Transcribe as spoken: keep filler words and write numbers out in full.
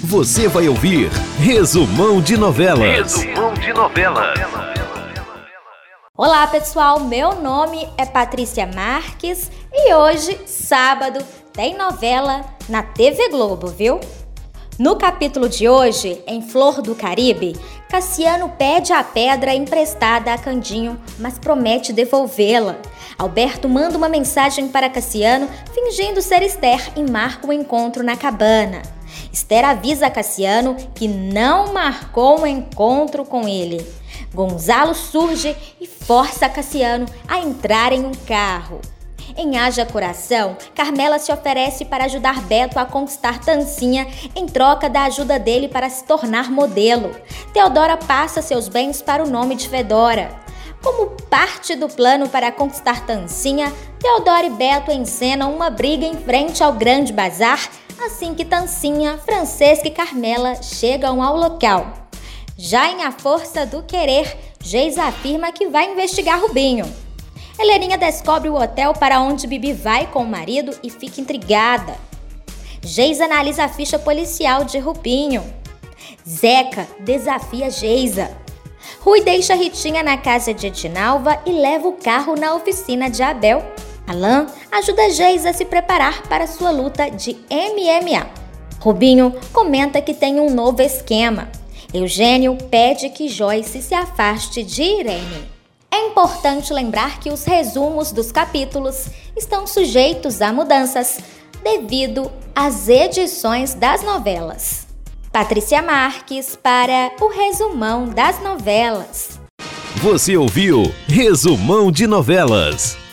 Você vai ouvir Resumão de Novelas. Resumão de Novelas. Olá pessoal, meu nome é Patrícia Marques e hoje, sábado, tem novela na T V Globo, viu? No capítulo de hoje, em Flor do Caribe, Cassiano pede a pedra emprestada a Candinho, mas promete devolvê-la. Alberto manda uma mensagem para Cassiano, fingindo ser Esther, e marca o encontro na cabana. Esther avisa a Cassiano que não marcou um encontro com ele. Gonzalo surge e força Cassiano a entrar em um carro. Em Haja Coração, Carmela se oferece para ajudar Beto a conquistar Tancinha em troca da ajuda dele para se tornar modelo. Teodora passa seus bens para o nome de Fedora. Como parte do plano para conquistar Tancinha, Teodora e Beto encenam uma briga em frente ao Grande Bazar, assim que Tancinha, Francesca e Carmela chegam ao local. Já em A Força do Querer, Geis afirma que vai investigar Rubinho. Heleninha descobre o hotel para onde Bibi vai com o marido e fica intrigada. Geis analisa a ficha policial de Rubinho. Zeca desafia Geisa. Rui deixa Ritinha na casa de Edinalva e leva o carro na oficina de Abel. Alain ajuda Geisa a se preparar para sua luta de M M A. Rubinho comenta que tem um novo esquema. Eugênio pede que Joyce se afaste de Irene. É importante lembrar que os resumos dos capítulos estão sujeitos a mudanças devido às edições das novelas. Patrícia Marques para o Resumão das Novelas. Você ouviu Resumão de Novelas.